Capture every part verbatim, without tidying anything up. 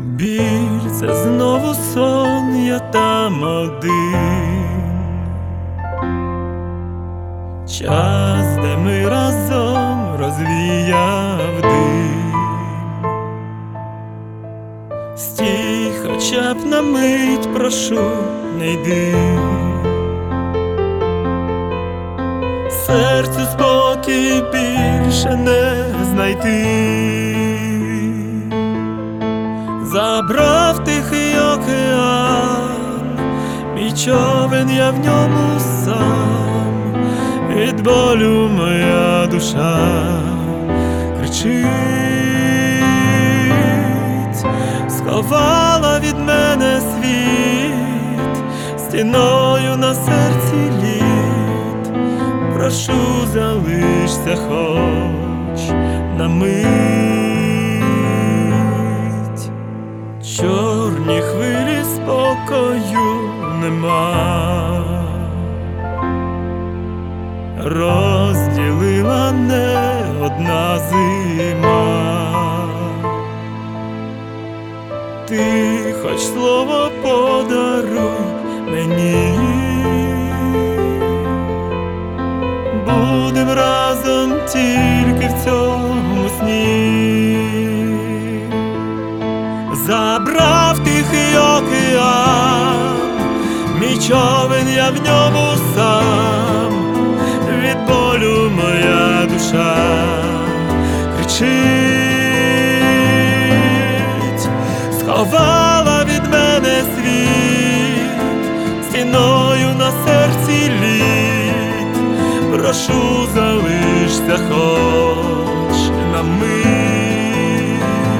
Біль — це знову сон, я там один. Час, де ми разом розвіяв дим. Стій хоча б на мить, прошу, не йди. Серцю спокій більше не знайти. Забрав тихий океан, мій човен, я в ньому сам. Від болю моя душа кричить, сховала від мене світ, стіною на серці лід. Прошу, залишся хоч на мить. Чорні хвилі, спокою нема, розділила не одна зима. Ти хоч слово подаруй мені, будем разом тільки в цьому сні. Забрав тихий океан, мій човен, я в ньому сам. Від болю моя душа кричить, сховала від мене світ, стіною на серці лід. Прошу, залишся хоч на мить.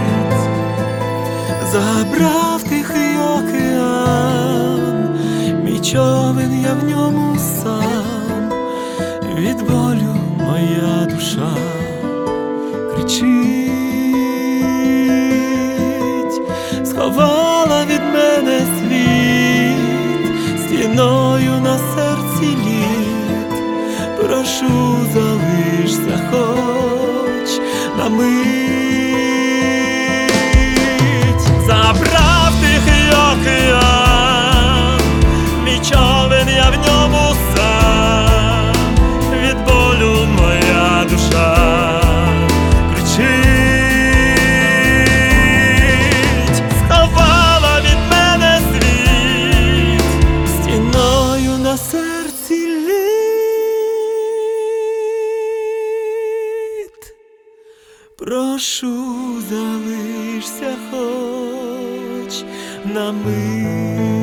Забрав тихий океан, мій човен, я в ньому сам. Від болю моя душа кричить, сховала від мене світ, стіною на серці лід. Прошу, залишся хоч на мить. Забрав тихий океан, мій човен, я в ньому сам. Від болю моя душа кричить, сховала від мене світ, стіною на серці лід. Прошу, залишся хоч на мить.